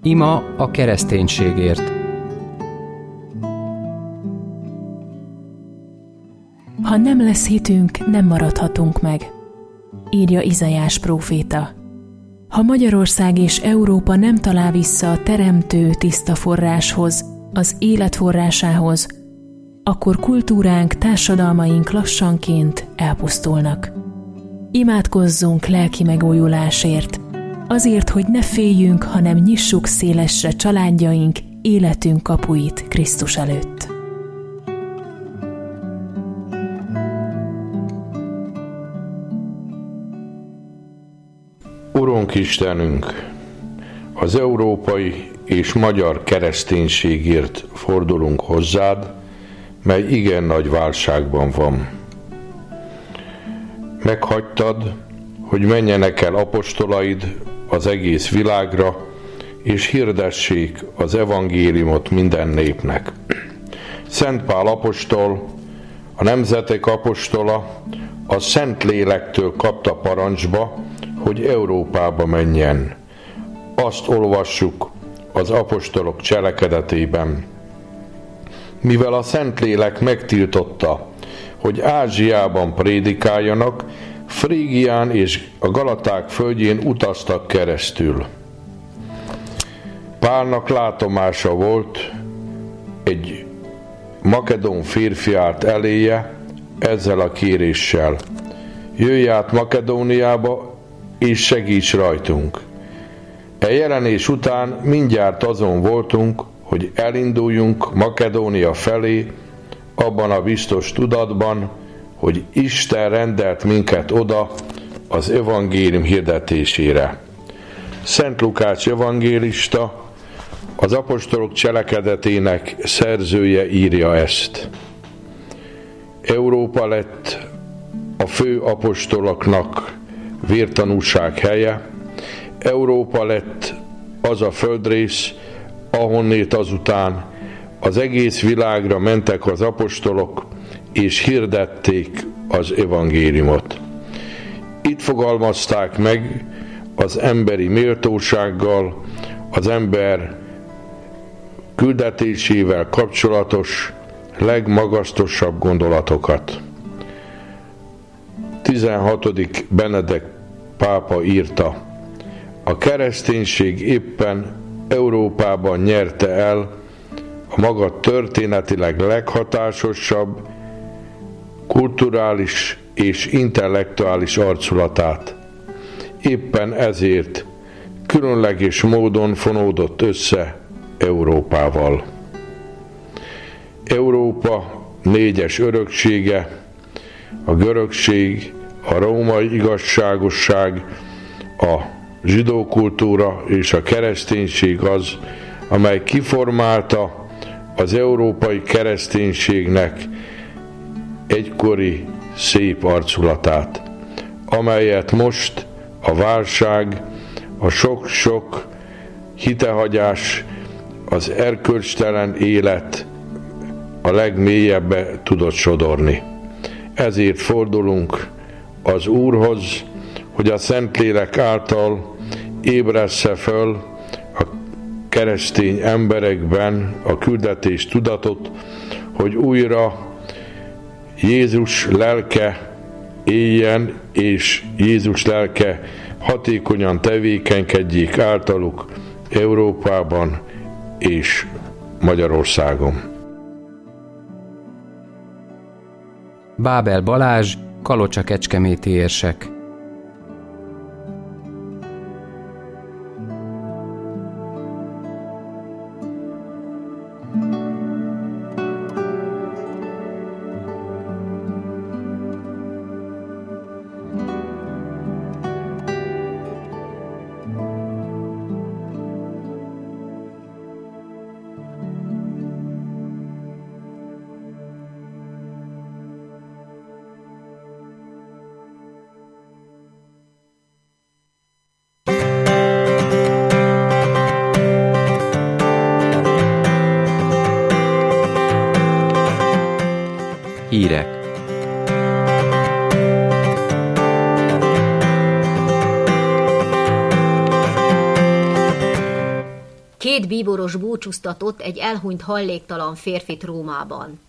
Ima a kereszténységért. Ha nem lesz hitünk, nem maradhatunk meg, írja Izaiás próféta. Ha Magyarország és Európa nem talál vissza a teremtő tiszta forráshoz, az élet forrásához, akkor kultúránk, társadalmaink lassanként elpusztulnak. Imádkozzunk lelki megújulásért, azért, hogy ne féljünk, hanem nyissuk szélesre családjaink, életünk kapuit Krisztus előtt. Urunk Istenünk, az európai és magyar kereszténységért fordulunk hozzád, mely igen nagy válságban van. Meghagytad, hogy menjenek el apostolaid az egész világra, és hirdessék az evangéliumot minden népnek. Szent Pál apostol, a nemzetek apostola, a Szentlélektől kapta parancsba, hogy Európába menjen. Azt olvassuk az apostolok cselekedetében. Mivel a Szentlélek megtiltotta, hogy Ázsiában prédikáljanak, Frígián és a Galaták földjén utaztak keresztül. Pálnak látomása volt, egy makedón férfi állt eléje ezzel a kéréssel: jöjj át Makedóniába, és segíts rajtunk. E jelenés után mindjárt azon voltunk, hogy elinduljunk Makedónia felé, abban a biztos tudatban, hogy Isten rendelt minket oda az evangélium hirdetésére. Szent Lukács evangélista, az apostolok cselekedetének szerzője írja ezt. Európa lett a fő apostoloknak vértanúság helye, Európa lett az a földrész, ahonnét azután az egész világra mentek az apostolok, és hirdették az evangéliumot. Itt fogalmazták meg az emberi méltósággal, az ember küldetésével kapcsolatos legmagasztosabb gondolatokat. 16. Benedek pápa írta: a kereszténység éppen Európában nyerte el a maga történetileg leghatásosabb, kulturális és intellektuális arculatát. Éppen ezért különleges módon fonódott össze Európával. Európa négyes öröksége, a görögség, a római igazságosság, a zsidó kultúra és a kereszténység az, amely kiformálta az európai kereszténységnek egykori szép arculatát, amelyet most a válság, a sok-sok hitehagyás, az erkölcstelen élet a legmélyebbe tudott sodorni. Ezért fordulunk az Úrhoz, hogy a Szentlélek által ébressze föl a keresztény emberekben a küldetés tudatot, hogy újra Jézus lelke éljen, és Jézus lelke hatékonyan tevékenykedjék általuk Európában és Magyarországon. Bábel Balázs, Kalocsa-Kecskeméti érsek. Hírek. 2 bíboros búcsúztatott egy elhunyt hajléktalan férfit Rómában.